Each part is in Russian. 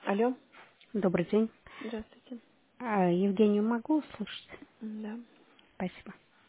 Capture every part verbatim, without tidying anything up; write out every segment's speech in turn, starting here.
Алло. Добрый день. Здравствуйте. А, Евгению могу услышать? Да. Спасибо.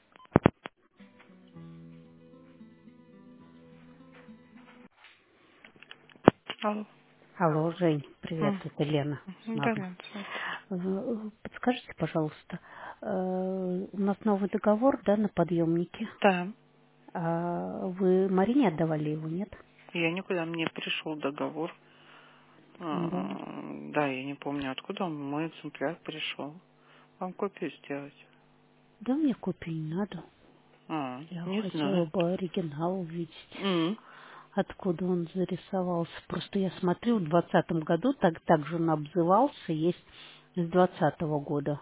Алло. Алло, Жень, привет, М, это Лена. Да, Ладно. Лен, слушай. Э, Подскажите, пожалуйста, э, у нас новый договор, да, на подъемнике. Да. А вы Марине отдавали его, нет? Я никуда, мне пришел договор. Да. А, Да, я не помню, откуда он, мой экземпляр пришел. Вам копию сделать? Да, мне копию не надо. А, Я не хотела знаю. бы оригинал увидеть, М, откуда он зарисовался. Просто я смотрю, в двадцатом году так, так же он обзывался, есть с двадцатого года.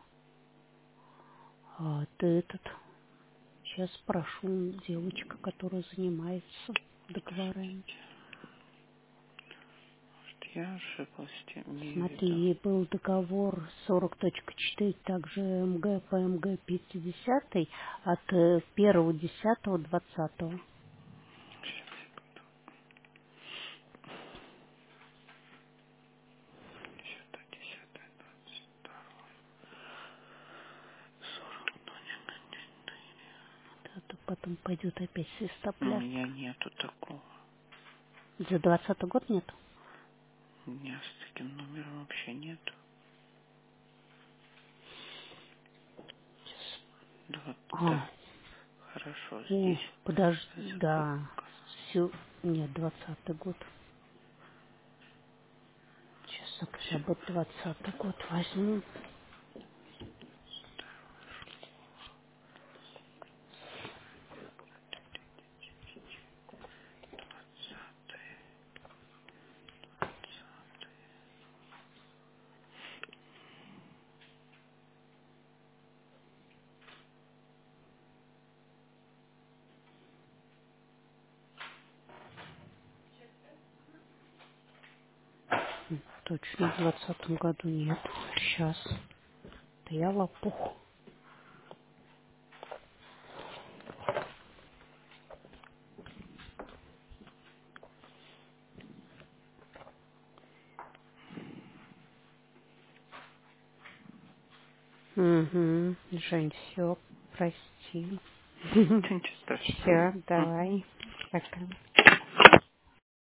А ты этот Сейчас спрошу девочка, которая занимается договорами. может, я ошиблась, не Смотри, видел. ей был договор сорок точка четыре, также МГ по МГ пятьдесят от э, первого десятого двадцатого. Десятое, десятое, двадцать второе, сорок. А то потом пойдет опять У свистопляс. меня нету такого. За двадцатый год нет? У меня с таким номером вообще нету. Сейчас. Да, да, А, хорошо, о, здесь. подожди, ЗП. да. Все, нет, двадцатый год. Сейчас октябрь двадцатый год возьму. Точно в двадцатом году нет. Сейчас. Да я лопух. Угу. Жень, все, прости. Ничего страшного. Все, Мгм. давай. Пока.